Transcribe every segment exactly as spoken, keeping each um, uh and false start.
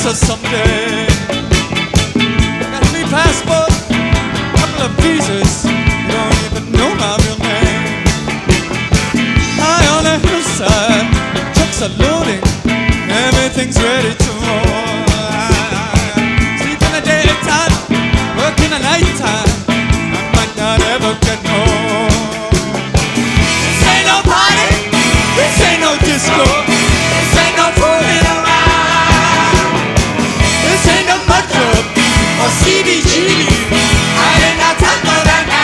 kiss us someday. Got a free passport, couple of visas, you don't even know my real name. High on a hillside, trucks are loading, everything's ready to roll. Sleep in the daytime, work in the nighttime, I might not ever get home. This ain't no party, this ain't no disco, this ain't no fooling around. This ain't no mud club or C B G, I ain't got time for that now.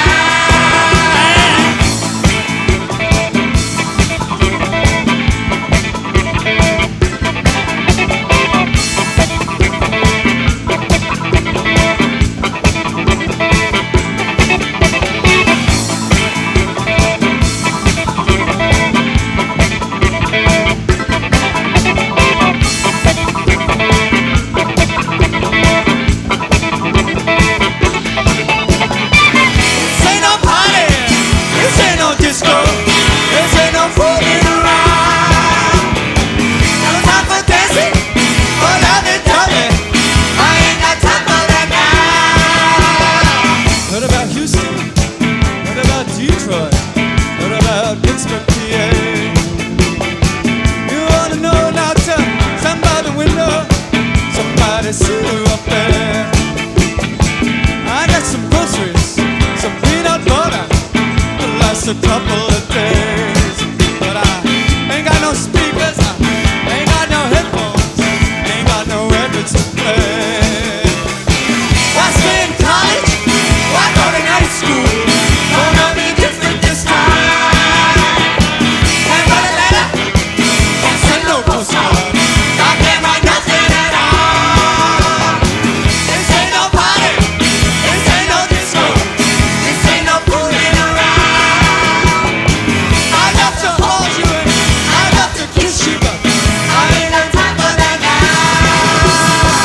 See you up there. I got some groceries, some peanut butter to last a couple of days. But I ain't got no speakers, I ain't got no headphones, ain't got no records to play. Why stay in college? Why go to night school? Gonna be different this time. And write a letter and send no postcard. I can't write nothing at all.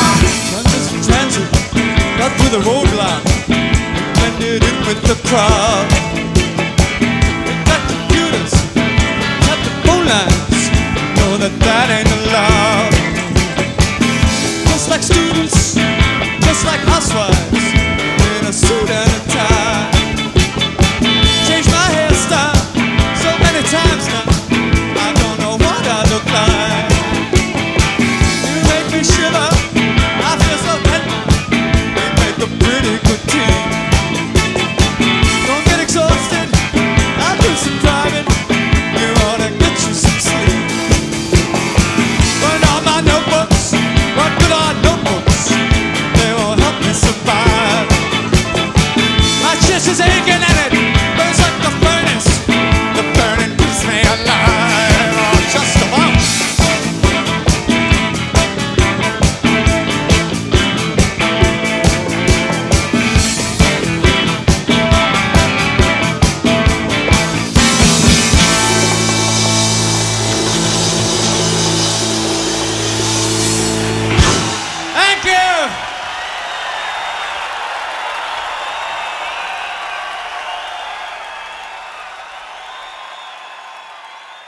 The roadblock, blended in with the crowd.